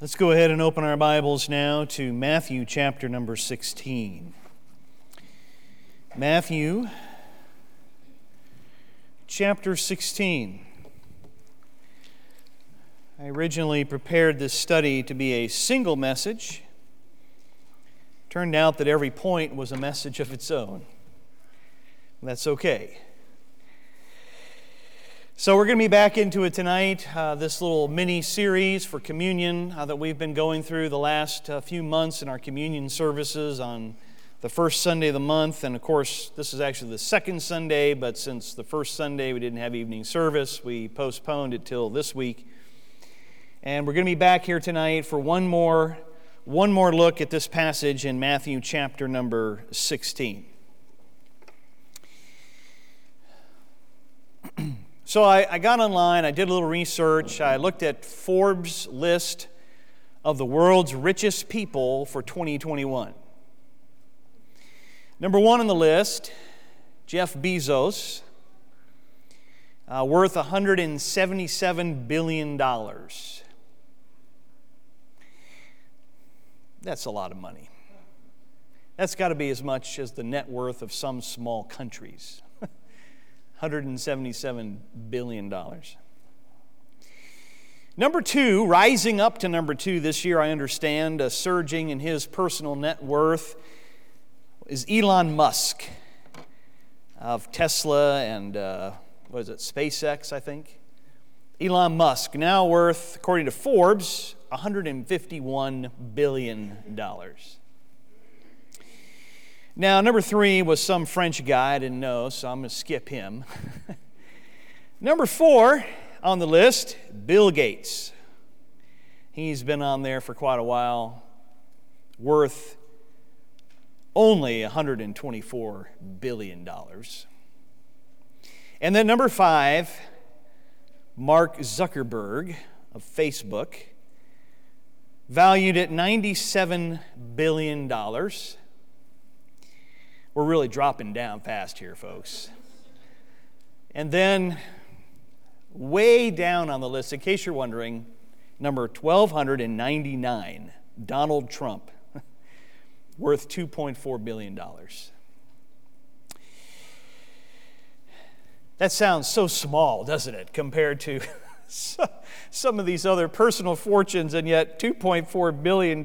Let's go ahead and open our Bibles now to Matthew chapter number 16. Matthew chapter 16. I originally prepared this study to be a single message. Turned out that every point was a message of its own. That's okay. So we're going to be back into it tonight, this little mini-series for communion that we've been going through the last few months in our communion services on the first Sunday of the month. And of course, this is actually the second Sunday, but since the first Sunday we didn't have evening service, we postponed it till this week. And we're going to be back here tonight for one more look at this passage in Matthew chapter number 16. So I got online, I did a little research, I looked at Forbes' list of the world's richest people for 2021. Number one on the list, Jeff Bezos, worth $177 billion. That's a lot of money. That's got to be as much as the net worth of some small countries. $177 billion. Number two, rising up to number two this year, I understand, surging in his personal net worth, is Elon Musk of Tesla and, SpaceX, I think? Elon Musk, now worth, according to Forbes, $151 billion. Now, number three was some French guy I didn't know, so I'm going to skip him. Number four on the list, Bill Gates. He's been on there for quite a while, worth only $124 billion. And then number five, Mark Zuckerberg of Facebook, valued at $97 billion. We're really dropping down fast here, folks. And then, way down on the list, in case you're wondering, number 1,299, Donald Trump, worth $2.4 billion. That sounds so small, doesn't it, compared to some of these other personal fortunes, and yet $2.4 billion,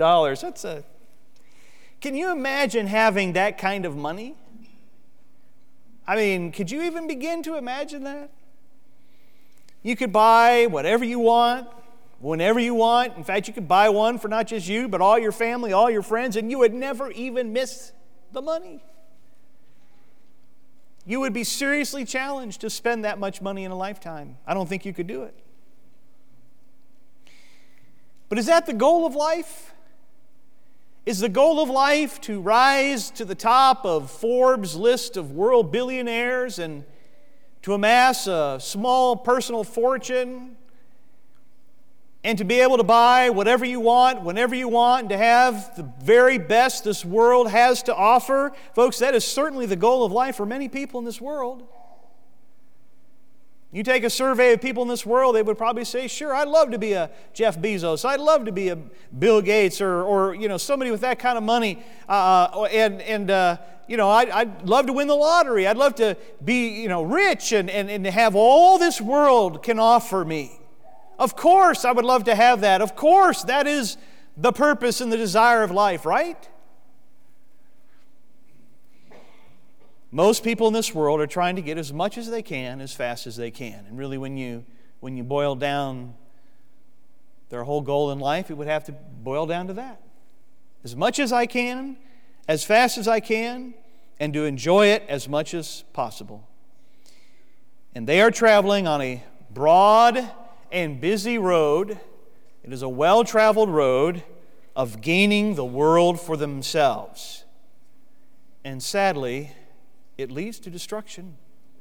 Can you imagine having that kind of money? I mean, could you even begin to imagine that? You could buy whatever you want, whenever you want. In fact, you could buy one for not just you, but all your family, all your friends, and you would never even miss the money. You would be seriously challenged to spend that much money in a lifetime. I don't think you could do it. But is that the goal of life? Is the goal of life to rise to the top of Forbes' list of world billionaires and to amass a small personal fortune and to be able to buy whatever you want, whenever you want, and to have the very best this world has to offer? Folks, that is certainly the goal of life for many people in this world. You take a survey of people in this world, they would probably say, sure, I'd love to be a Jeff Bezos. I'd love to be a Bill Gates or somebody with that kind of money. I'd love to win the lottery. I'd love to be, rich and to have all this world can offer me. Of course, I would love to have that. Of course, that is the purpose and the desire of life, right? Most people in this world are trying to get as much as they can, as fast as they can. And really, when you boil down their whole goal in life, it would have to boil down to that. As much as I can, as fast as I can, and to enjoy it as much as possible. And they are traveling on a broad and busy road. It is a well-traveled road of gaining the world for themselves. And sadly, it leads to destruction.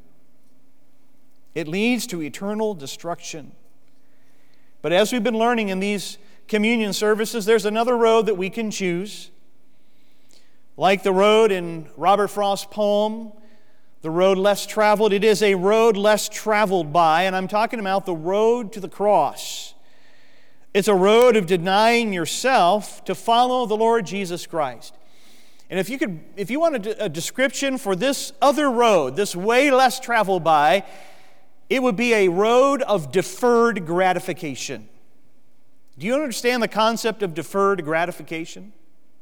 It leads to eternal destruction. But as we've been learning in these communion services, there's another road that we can choose. Like the road in Robert Frost's poem, The Road Less Traveled, it is a road less traveled by, and I'm talking about the road to the cross. It's a road of denying yourself to follow the Lord Jesus Christ. And if you want a description for this other road, this way less traveled by, it would be a road of deferred gratification. Do you understand the concept of deferred gratification?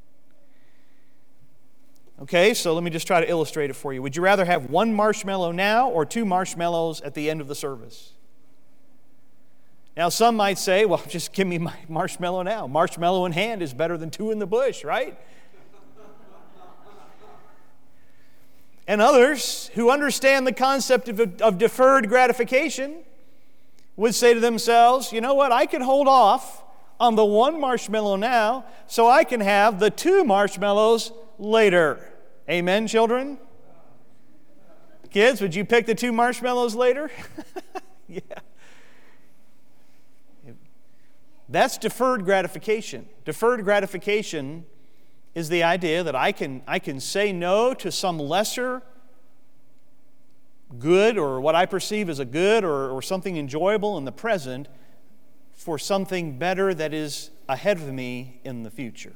Okay, so let me just try to illustrate it for you. Would you rather have one marshmallow now or 2 marshmallows at the end of the service? Now, some might say, well, just give me my marshmallow now. Marshmallow in hand is better than 2 in the bush, right? And others who understand the concept of deferred gratification would say to themselves, you know what, I can hold off on the 1 marshmallow now so I can have the 2 marshmallows later. Amen, children? Kids, would you pick the 2 marshmallows later? Yeah. That's deferred gratification. Deferred gratification is the idea that I can say no to some lesser good, or what I perceive as a good or something enjoyable in the present, for something better that is ahead of me in the future.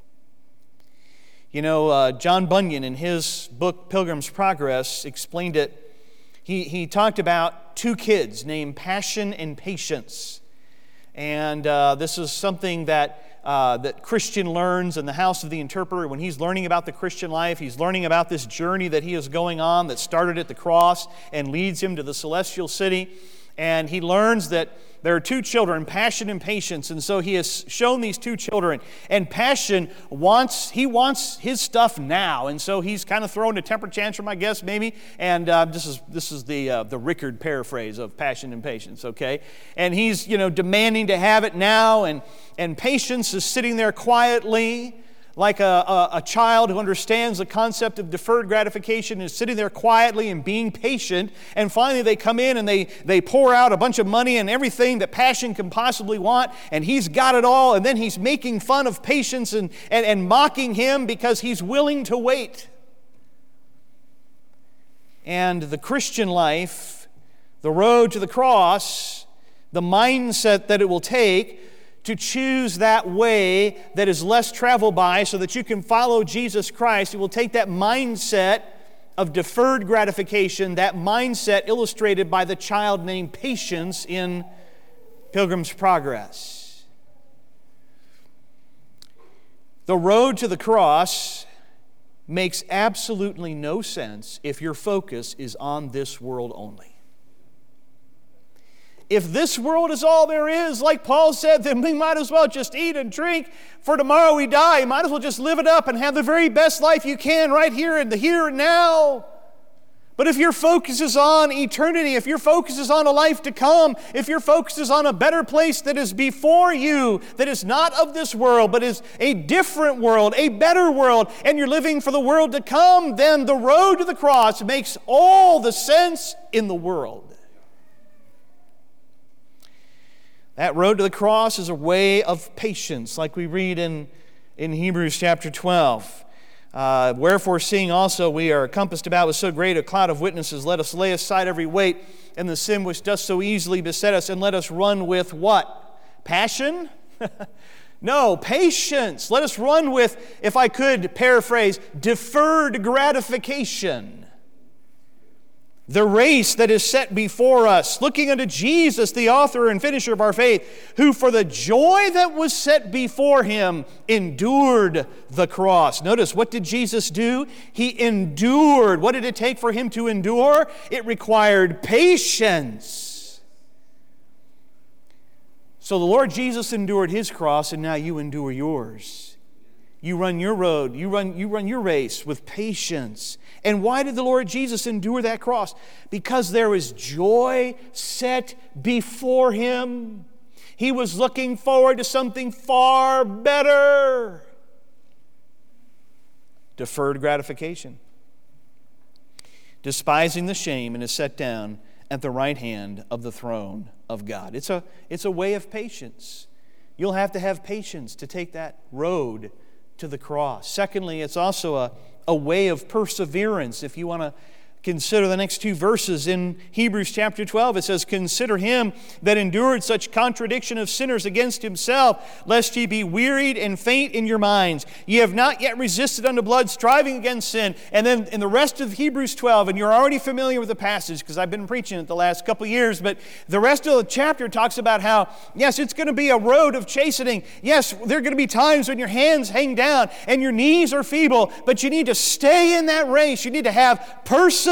You know, John Bunyan in his book Pilgrim's Progress explained it. He talked about 2 kids named Passion and Patience. And this is something that Christian learns in the House of the Interpreter. When he's learning about the Christian life, he's learning about this journey that he is going on that started at the cross and leads him to the celestial city. And he learns that there are 2 children, Passion and Patience. And so he has shown these 2 children. And Passion wants his stuff now. And so he's kind of throwing a temper tantrum, I guess, maybe. And this is the Rickard paraphrase of Passion and Patience, okay? And he's, demanding to have it now. And Patience is sitting there quietly, like a child who understands the concept of deferred gratification, is sitting there quietly and being patient. And finally they come in and they pour out a bunch of money and everything that Passion can possibly want, and he's got it all, and then he's making fun of Patience and mocking him because he's willing to wait. And the Christian life, the road to the cross, the mindset that it will take to choose that way that is less traveled by so that you can follow Jesus Christ. It will take that mindset of deferred gratification, that mindset illustrated by the child named Patience in Pilgrim's Progress. The road to the cross makes absolutely no sense if your focus is on this world only. If this world is all there is, like Paul said, then we might as well just eat and drink, for tomorrow we die. You might as well just live it up and have the very best life you can right here in the here and now. But if your focus is on eternity, if your focus is on a life to come, if your focus is on a better place that is before you, that is not of this world, but is a different world, a better world, and you're living for the world to come, then the road to the cross makes all the sense in the world. That road to the cross is a way of patience, like we read in Hebrews chapter 12. Wherefore, seeing also we are compassed about with so great a cloud of witnesses, let us lay aside every weight and the sin which does so easily beset us, and let us run with what? Passion? No, patience. Let us run with, if I could paraphrase, deferred gratification. The race that is set before us, looking unto Jesus, the author and finisher of our faith, who for the joy that was set before him endured the cross. Notice, what did Jesus do? He endured. What did it take for him to endure? It required patience. So the Lord Jesus endured his cross, and now you endure yours. You run your road, you run your race with patience. And why did the Lord Jesus endure that cross? Because there was joy set before him. He was looking forward to something far better. Deferred gratification. Despising the shame, and is set down at the right hand of the throne of God. It's a way of patience. You'll have to have patience to take that road to the cross. Secondly, it's also a way of perseverance. If you want to Consider the next two verses in Hebrews chapter 12. It says, "Consider him that endured such contradiction of sinners against himself, lest ye be wearied and faint in your minds. Ye have not yet resisted unto blood, striving against sin." And then in the rest of Hebrews 12, and you're already familiar with the passage because I've been preaching it the last couple of years, but the rest of the chapter talks about how, yes, it's going to be a road of chastening. Yes, there are going to be times when your hands hang down and your knees are feeble, but you need to stay in that race. You need to have perseverance,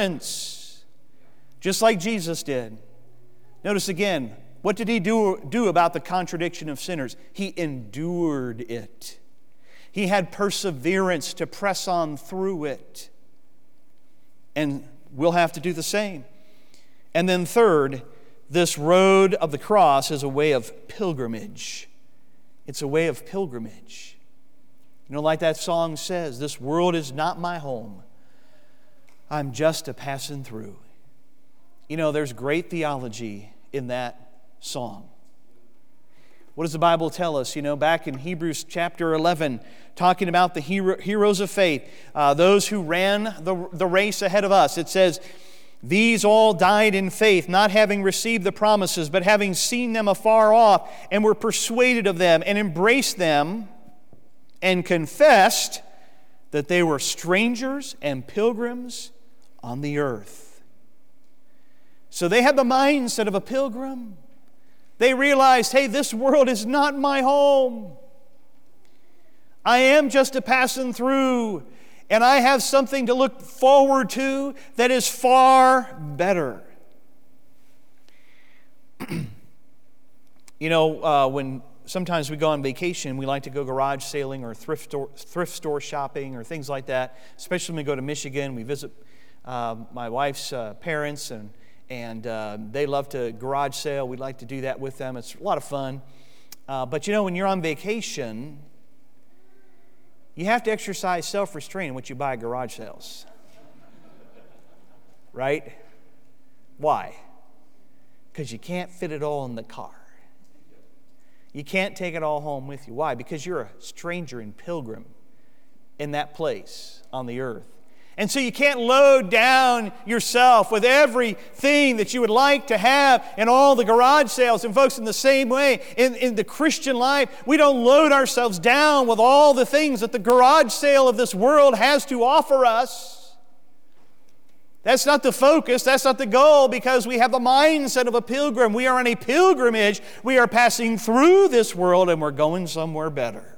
just like Jesus did. Notice again, what did he do about the contradiction of sinners? He endured it. He had perseverance to press on through it. And we'll have to do the same. And then third, this road of the cross is a way of pilgrimage. It's a way of pilgrimage. You know, like that song says, "This world is not my home. I'm just a passing through." You know, there's great theology in that song. What does the Bible tell us? You know, back in Hebrews chapter 11, talking about the heroes of faith, those who ran the race ahead of us, it says, "These all died in faith, not having received the promises, but having seen them afar off, and were persuaded of them, and embraced them, and confessed that they were strangers and pilgrims on the earth." So they had the mindset of a pilgrim. They realized, hey, this world is not my home. I am just a passing through, and I have something to look forward to that is far better. You know, when sometimes we go on vacation, we like to go garage sailing or thrift store shopping or things like that. Especially when we go to Michigan, we visit my wife's parents, and they love to garage sale. We like to do that with them. It's a lot of fun. But you know, when you're on vacation, you have to exercise self-restraint when you buy garage sales. Right? Why? Because you can't fit it all in the car. You can't take it all home with you. Why? Because you're a stranger and pilgrim in that place on the earth. And so you can't load down yourself with everything that you would like to have in all the garage sales. And folks, in the same way, in the Christian life, we don't load ourselves down with all the things that the garage sale of this world has to offer us. That's not the focus, that's not the goal, because we have the mindset of a pilgrim. We are on a pilgrimage. We are passing through this world and we're going somewhere better.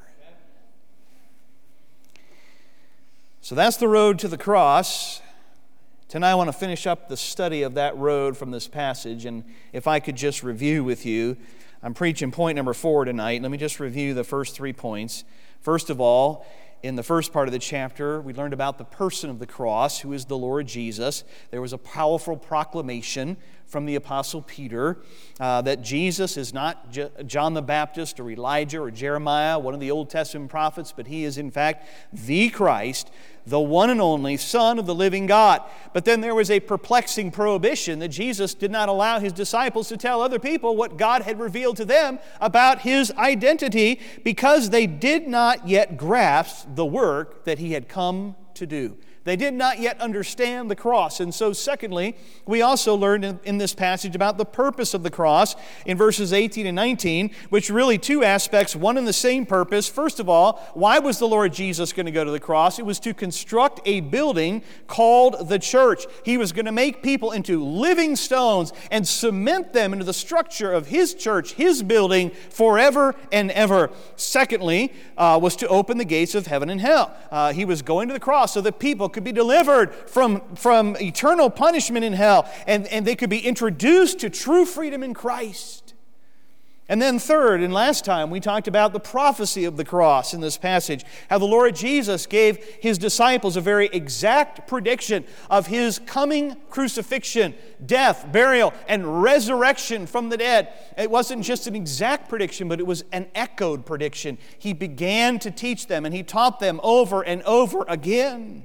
So that's the road to the cross. Tonight I want to finish up the study of that road from this passage. And if I could just review with you, I'm preaching point number 4 tonight. Let me just review the first 3 points. First of all, in the first part of the chapter, we learned about the person of the cross, who is the Lord Jesus. There was a powerful proclamation from the Apostle Peter that Jesus is not John the Baptist or Elijah or Jeremiah, one of the Old Testament prophets, but he is in fact the Christ, the one and only Son of the living God. But then there was a perplexing prohibition that Jesus did not allow his disciples to tell other people what God had revealed to them about his identity, because they did not yet grasp the work that he had come to do. They did not yet understand the cross. And so secondly, we also learned in this passage about the purpose of the cross in verses 18 and 19, which really 2 aspects, one and the same purpose. First of all, why was the Lord Jesus going to go to the cross? It was to construct a building called the church. He was going to make people into living stones and cement them into the structure of his church, his building, forever and ever. Secondly, was to open the gates of heaven and hell. He was going to the cross so that people could be delivered from eternal punishment in hell, and they could be introduced to true freedom in Christ. And then third, and last time, we talked about the prophecy of the cross in this passage, how the Lord Jesus gave his disciples a very exact prediction of his coming crucifixion, death, burial, and resurrection from the dead. It wasn't just an exact prediction, but it was an echoed prediction. He began to teach them, and he taught them over and over again.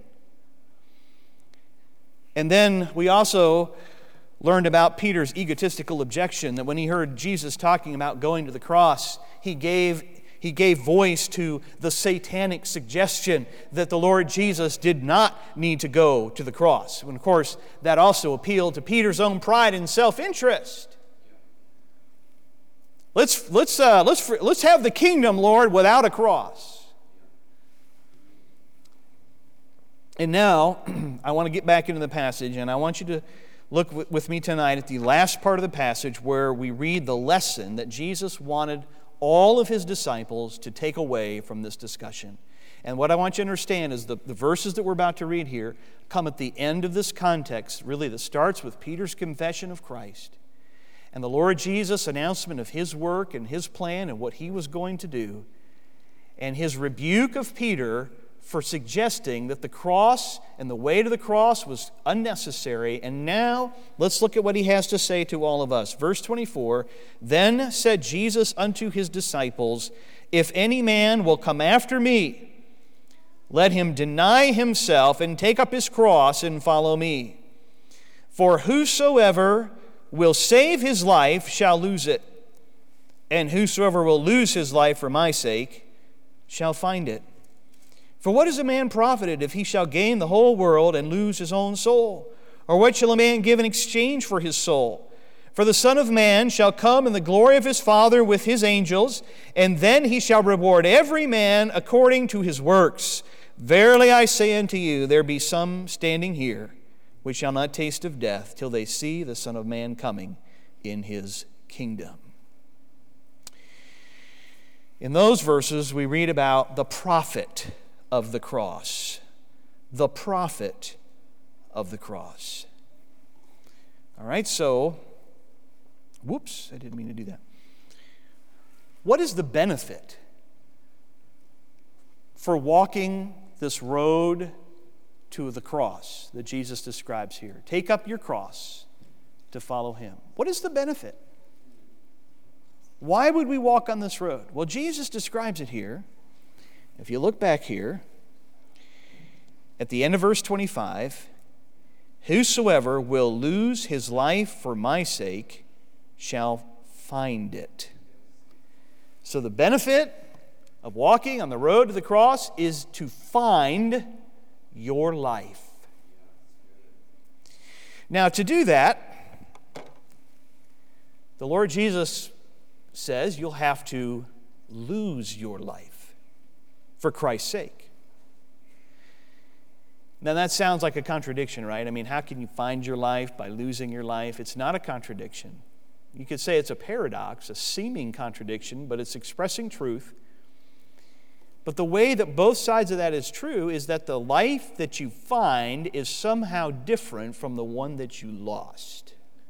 And then we also learned about Peter's egotistical objection, that when he heard Jesus talking about going to the cross, he gave He gave voice to the satanic suggestion that the Lord Jesus did not need to go to the cross. And of course, that also appealed to Peter's own pride and self-interest. Let's have the kingdom, Lord, without a cross. And now, I want to get back into the passage, and I want you to look with me tonight at the last part of the passage where we read the lesson that Jesus wanted all of his disciples to take away from this discussion. And what I want you to understand is the verses that we're about to read here come at the end of this context, really, that starts with Peter's confession of Christ and the Lord Jesus' announcement of his work and his plan and what he was going to do, and his rebuke of Peter for suggesting that the cross and the way to the cross was unnecessary. And now, let's look at what he has to say to all of us. Verse 24, "Then said Jesus unto his disciples, If any man will come after me, let him deny himself and take up his cross and follow me. For whosoever will save his life shall lose it, and whosoever will lose his life for my sake shall find it. For what is a man profited if he shall gain the whole world and lose his own soul? Or what shall a man give in exchange for his soul? For the Son of Man shall come in the glory of his Father with his angels, and then he shall reward every man according to his works. Verily I say unto you, there be some standing here which shall not taste of death till they see the Son of Man coming in his kingdom." In those verses, we read about the profit of the cross. The profit of the cross. All right, so, whoops, I didn't mean to do that. What is the benefit for walking this road to the cross that Jesus describes here? Take up your cross to follow him. What is the benefit? Why would we walk on this road? Well, Jesus describes it here. If you look back here, at the end of verse 25, "Whosoever will lose his life for my sake shall find it." So the benefit of walking on the road to the cross is to find your life. Now, to do that, the Lord Jesus says you'll have to lose your life for Christ's sake. Now that sounds like a contradiction, right? I mean, how can you find your life by losing your life? It's not a contradiction. You could say it's a paradox, a seeming contradiction, but it's expressing truth. But the way that both sides of that is true is that the life that you find is somehow different from the one that you lost.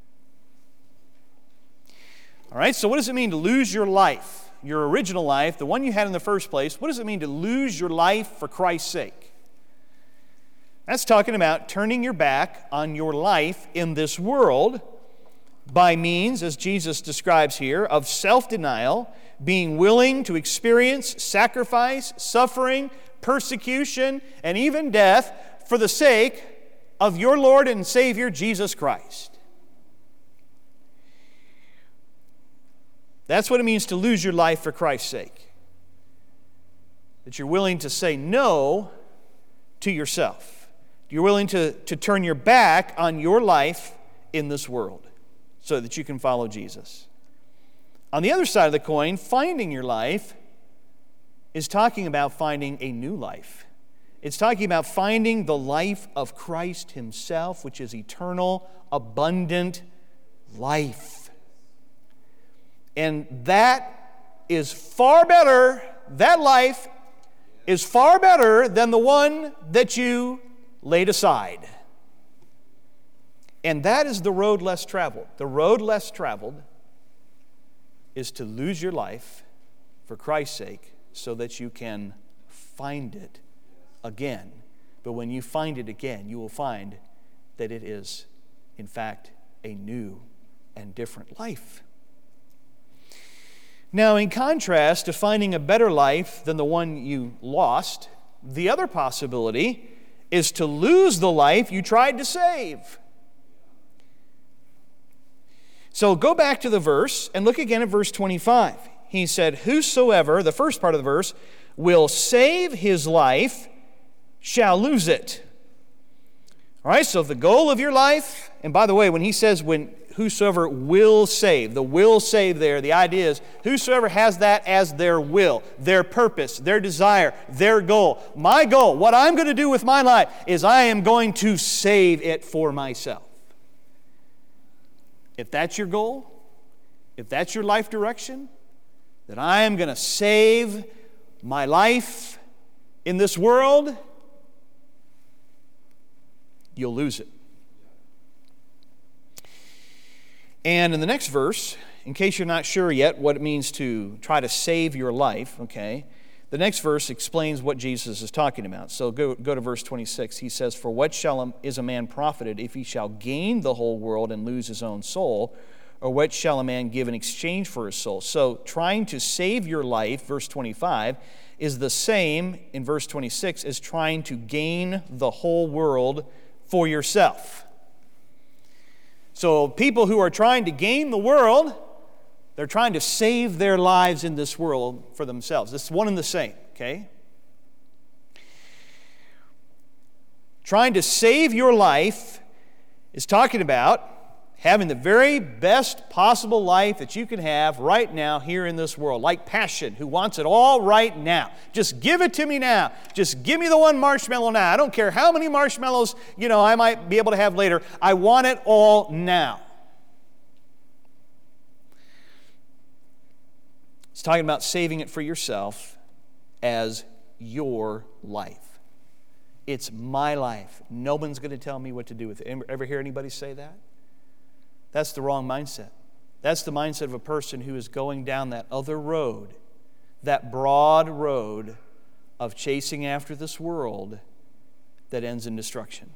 All right, so what does it mean to lose your life, your original life, the one you had in the first place? What does it mean to lose your life for Christ's sake? That's talking about turning your back on your life in this world by means, as Jesus describes here, of self-denial, being willing to experience sacrifice, suffering, persecution, and even death for the sake of your Lord and Savior, Jesus Christ. That's what it means to lose your life for Christ's sake. That you're willing to say no to yourself. You're willing to turn your back on your life in this world so that you can follow Jesus. On the other side of the coin, finding your life is talking about finding a new life. It's talking about finding the life of Christ himself, which is eternal, abundant life. And that is far better, that life is far better than the one that you laid aside. And that is the road less traveled. The road less traveled is to lose your life for Christ's sake so that you can find it again. But when you find it again, you will find that it is, in fact, a new and different life. Now, in contrast to finding a better life than the one you lost, the other possibility is to lose the life you tried to save. So go back to the verse and look again at verse 25. he said, whosoever, the first part of the verse, will save his life shall lose it. All right, so the goal of your life, and by the way, when he says whosoever will save, the will save there, the idea is whosoever has that as their will, their purpose, their desire, their goal. My goal, what I'm going to do with my life is I am going to save it for myself. If that's your goal, if that's your life direction, that I am going to save my life in this world, you'll lose it. And in the next verse, in case you're not sure yet what it means to try to save your life, okay, the next verse explains what Jesus is talking about. So go to verse 26. He says, for what is a man profited if he shall gain the whole world and lose his own soul? Or what shall a man give in exchange for his soul? So trying to save your life, verse 25, is the same in verse 26 as trying to gain the whole world for yourself. So people who are trying to gain the world, they're trying to save their lives in this world for themselves. It's one and the same, okay? Trying to save your life is talking about having the very best possible life that you can have right now here in this world. Like Passion, who wants it all right now. Just give it to me now. Just give me the one marshmallow now. I don't care how many marshmallows, I might be able to have later. I want it all now. It's talking about saving it for yourself as your life. It's my life. No one's going to tell me what to do with it. Ever hear anybody say that? That's the wrong mindset. That's the mindset of a person who is going down that other road, that broad road of chasing after this world that ends in destruction.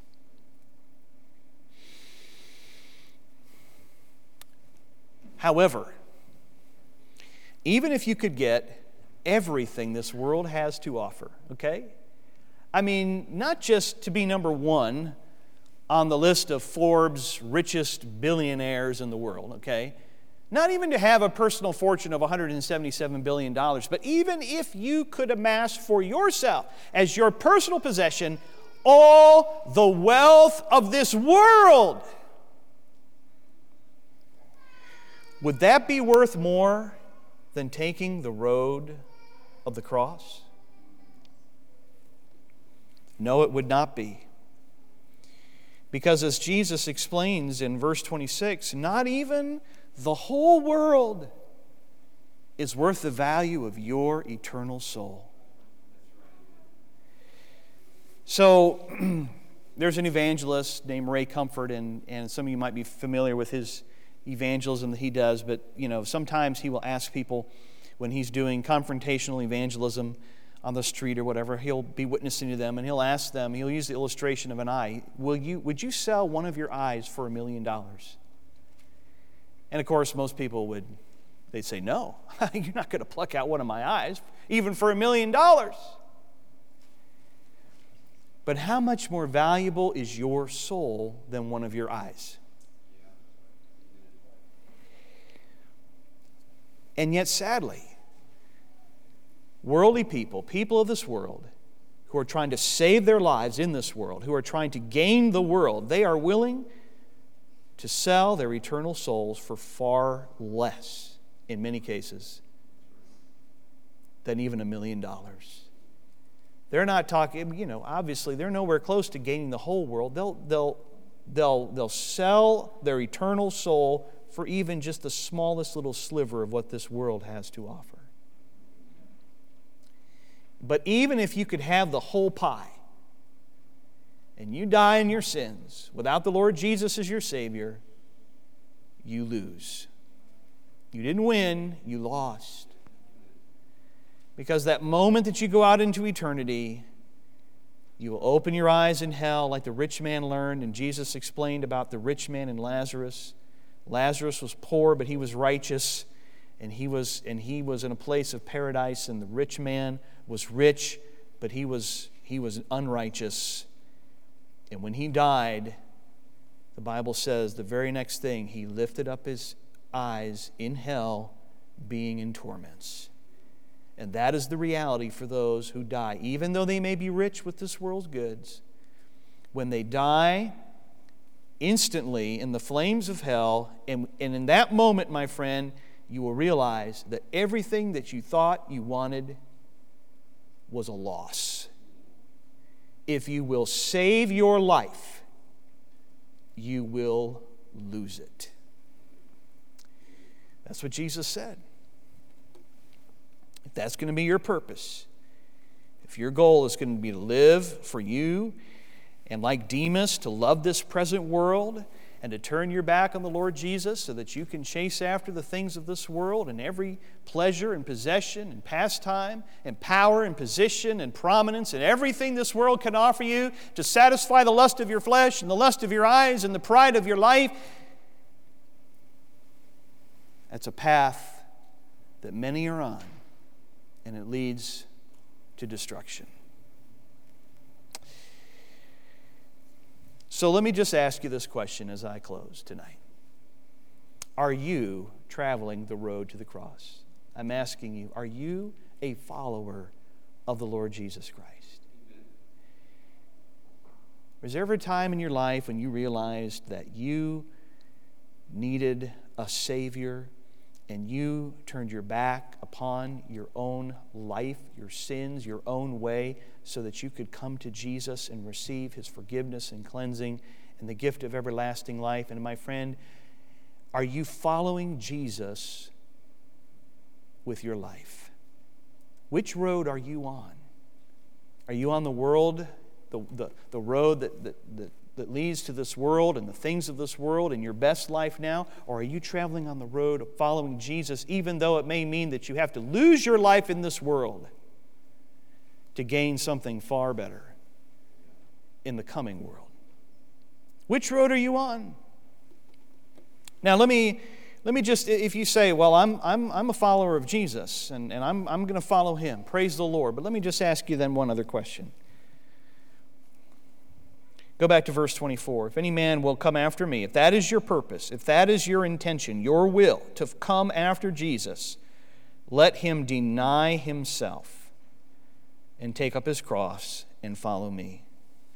However, even if you could get everything this world has to offer, okay? I mean, not just to be number one on the list of Forbes' richest billionaires in the world, okay? Not even to have a personal fortune of $177 billion, but even if you could amass for yourself, as your personal possession, all the wealth of this world, would that be worth more than taking the road of the cross? No, it would not be. Because as Jesus explains in verse 26, not even the whole world is worth the value of your eternal soul. So, there's an evangelist named Ray Comfort, and some of you might be familiar with his evangelism that he does, but sometimes he will ask people when he's doing confrontational evangelism on the street or whatever, he'll be witnessing to them, and he'll ask them, he'll use the illustration of an eye, would you sell one of your eyes for $1 million? And of course, most people they'd say, no, you're not going to pluck out one of my eyes, even for $1 million. But how much more valuable is your soul than one of your eyes? And yet, sadly, worldly people of this world, who are trying to save their lives in this world, who are trying to gain the world, they are willing to sell their eternal souls for far less, in many cases, than even $1 million. They're not talking, obviously they're nowhere close to gaining the whole world. They'll sell their eternal soul for even just the smallest little sliver of what this world has to offer. But even if you could have the whole pie, and you die in your sins without the Lord Jesus as your Savior, you lose. You didn't win, you lost. Because that moment that you go out into eternity, you will open your eyes in hell like the rich man learned, and Jesus explained about the rich man and Lazarus. Lazarus was poor, but he was righteous, and he was in a place of paradise, and the rich man was rich, but he was unrighteous. And when he died, the Bible says the very next thing, he lifted up his eyes in hell being in torments. And that is the reality for those who die. Even though they may be rich with this world's goods, when they die instantly in the flames of hell, and in that moment, my friend, you will realize that everything that you thought you wanted was a loss. If you will save your life, you will lose it. That's what Jesus said. If that's going to be your purpose, if your goal is going to be to live for you, and like Demas, to love this present world and to turn your back on the Lord Jesus so that you can chase after the things of this world and every pleasure and possession and pastime and power and position and prominence and everything this world can offer you to satisfy the lust of your flesh and the lust of your eyes and the pride of your life, that's a path that many are on, and it leads to destruction. So let me just ask you this question as I close tonight. Are you traveling the road to the cross? I'm asking you, are you a follower of the Lord Jesus Christ? Was there ever a time in your life when you realized that you needed a Savior and you turned your back upon your own life, your sins, your own way, so that you could come to Jesus and receive His forgiveness and cleansing and the gift of everlasting life? And my friend, are you following Jesus with your life? Which road are you on? Are you on the world, the road that leads to this world and the things of this world and your best life now? Or are you traveling on the road of following Jesus, even though it may mean that you have to lose your life in this world to gain something far better in the coming world? Which road are you on? Now let me just, if you say, well, I'm a follower of Jesus and I'm going to follow Him, praise the Lord. But let me just ask you then one other question. Go back to verse 24. If any man will come after me, if that is your purpose, if that is your intention, your will to come after Jesus, let him deny himself and take up his cross and follow me.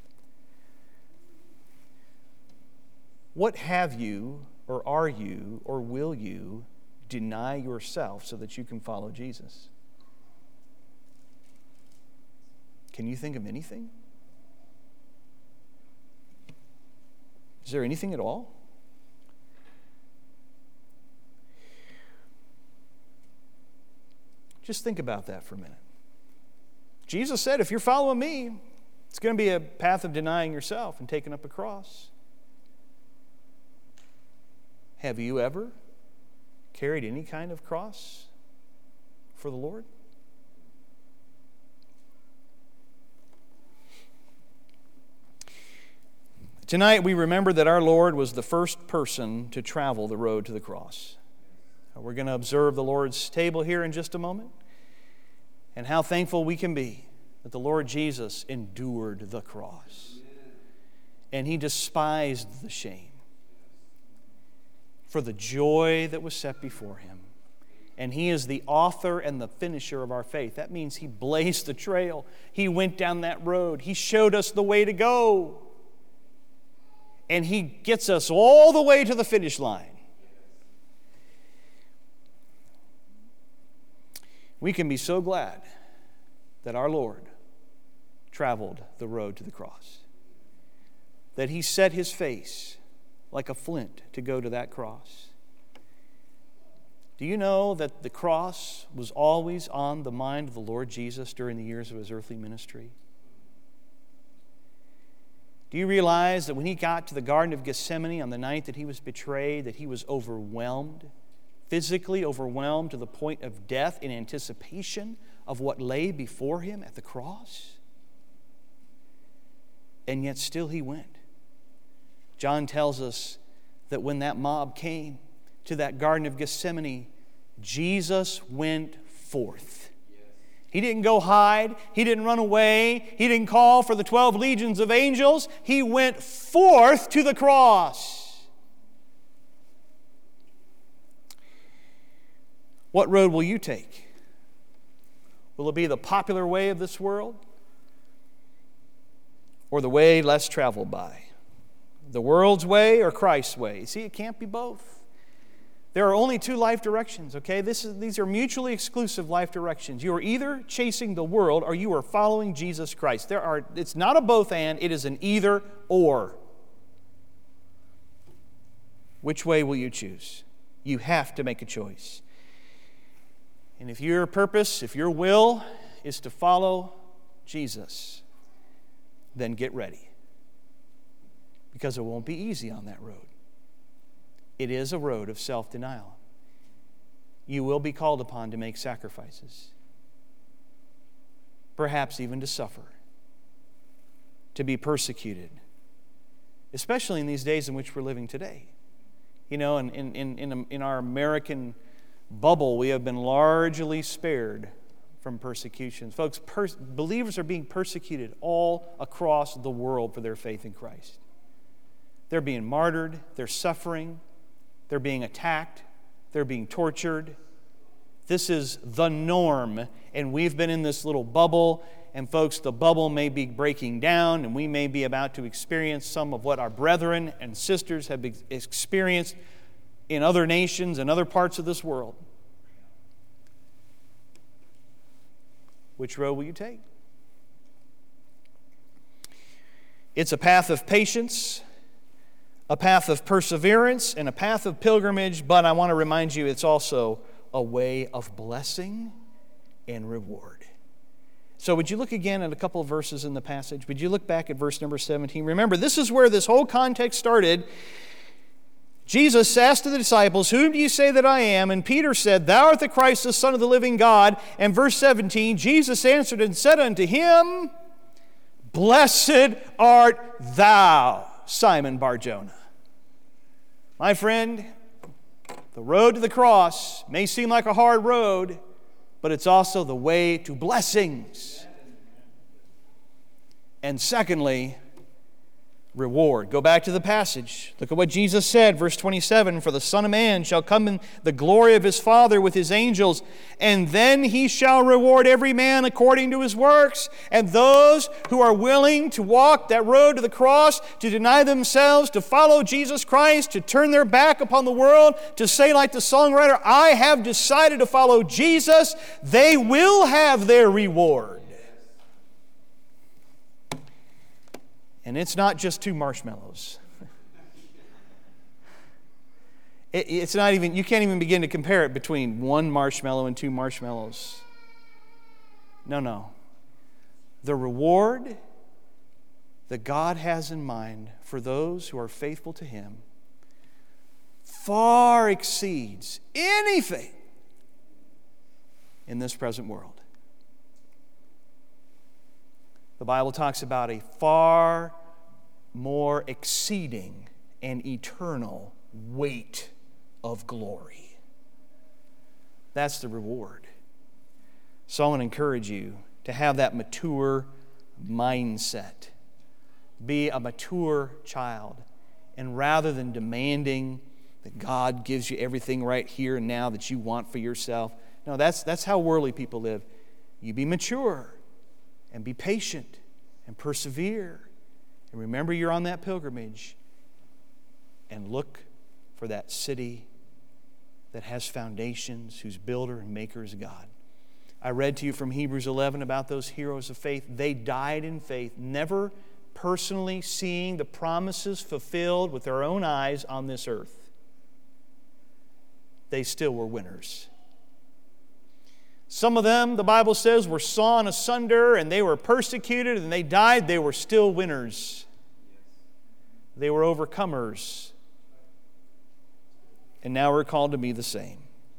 What have you, or are you, or will you deny yourself so that you can follow Jesus? Can you think of anything? Is there anything at all? Just think about that for a minute. Jesus said, if you're following me, it's going to be a path of denying yourself and taking up a cross. Have you ever carried any kind of cross for the Lord? Tonight we remember that our Lord was the first person to travel the road to the cross. We're going to observe the Lord's table here in just a moment, and how thankful we can be that the Lord Jesus endured the cross. And He despised the shame for the joy that was set before Him. And He is the author and the finisher of our faith. That means He blazed the trail. He went down that road. He showed us the way to go. And He gets us all the way to the finish line. We can be so glad that our Lord traveled the road to the cross, that He set His face like a flint to go to that cross. Do you know that the cross was always on the mind of the Lord Jesus during the years of His earthly ministry? Do you realize that when He got to the Garden of Gethsemane on the night that He was betrayed, that He was overwhelmed, physically overwhelmed to the point of death in anticipation of what lay before Him at the cross? And yet still He went. John tells us that when that mob came to that Garden of Gethsemane, Jesus went forth. He didn't go hide. He didn't run away. He didn't call for the 12 legions of angels. He went forth to the cross. What road will you take? Will it be the popular way of this world? Or the way less traveled by? The world's way or Christ's way? See, it can't be both. There are only two life directions, okay? These are mutually exclusive life directions. You are either chasing the world or you are following Jesus Christ. It's not a both and, it is an either or. Which way will you choose? You have to make a choice. And if your purpose, if your will is to follow Jesus, then get ready. Because it won't be easy on that road. It is a road of self-denial. You will be called upon to make sacrifices. Perhaps even to suffer. To be persecuted. Especially in these days in which we're living today. You know, in our American bubble, we have been largely spared from persecutions. Folks, believers are being persecuted all across the world for their faith in Christ. They're being martyred. They're suffering. They're being attacked. They're being tortured. This is the norm, and we've been in this little bubble, and folks, the bubble may be breaking down, and we may be about to experience some of what our brethren and sisters have experienced in other nations and other parts of this world. Which road will you take? It's a path of patience, a path of perseverance, and a path of pilgrimage, but I want to remind you it's also a way of blessing and reward. So would you look again at a couple of verses in the passage? Would you look back at verse number 17? Remember, this is where this whole context started. Jesus asked the disciples, "Whom do you say that I am?" And Peter said, "Thou art the Christ, the Son of the living God." And verse 17, Jesus answered and said unto him, "Blessed art thou, Simon Bar-Jonah." My friend, the road to the cross may seem like a hard road, but it's also the way to blessings. And secondly, reward. Go back to the passage. Look at what Jesus said, verse 27, "For the Son of Man shall come in the glory of his Father with his angels, and then he shall reward every man according to his works." And those who are willing to walk that road to the cross, to deny themselves, to follow Jesus Christ, to turn their back upon the world, to say like the songwriter, "I have decided to follow Jesus," they will have their reward. And it's not just 2 marshmallows. It's not even, you can't even begin to compare it between 1 marshmallow and 2 marshmallows. No. The reward that God has in mind for those who are faithful to Him far exceeds anything in this present world. The Bible talks about a far more exceeding and eternal weight of glory. That's the reward. So I want to encourage you to have that mature mindset. Be a mature child. And rather than demanding that God gives you everything right here and now that you want for yourself, no, that's how worldly people live. You be mature. And be patient and persevere. And remember you're on that pilgrimage. And look for that city that has foundations, whose builder and maker is God. I read to you from Hebrews 11 about those heroes of faith. They died in faith, never personally seeing the promises fulfilled with their own eyes on this earth. They still were winners. Some of them, the Bible says, were sawn asunder and they were persecuted and they died. They were still winners. They were overcomers. And now we're called to be the same.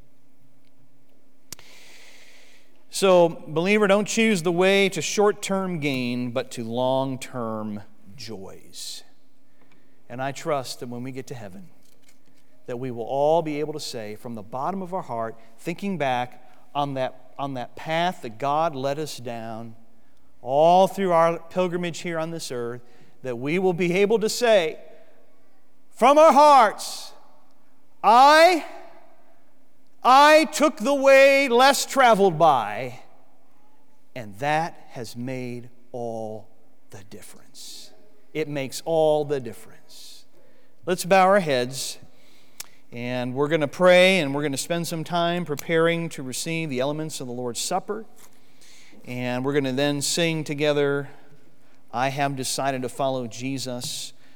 So, believer, don't choose the way to short-term gain, but to long-term joys. And I trust that when we get to heaven, that we will all be able to say from the bottom of our heart, thinking back on that path that God led us down all through our pilgrimage here on this earth, that we will be able to say from our hearts, I I took the way less traveled by, and that has made all the difference. It makes all the difference. Let's bow our heads, and we're going to pray, and we're going to spend some time preparing to receive the elements of the Lord's Supper. And we're going to then sing together, I have decided to follow Jesus.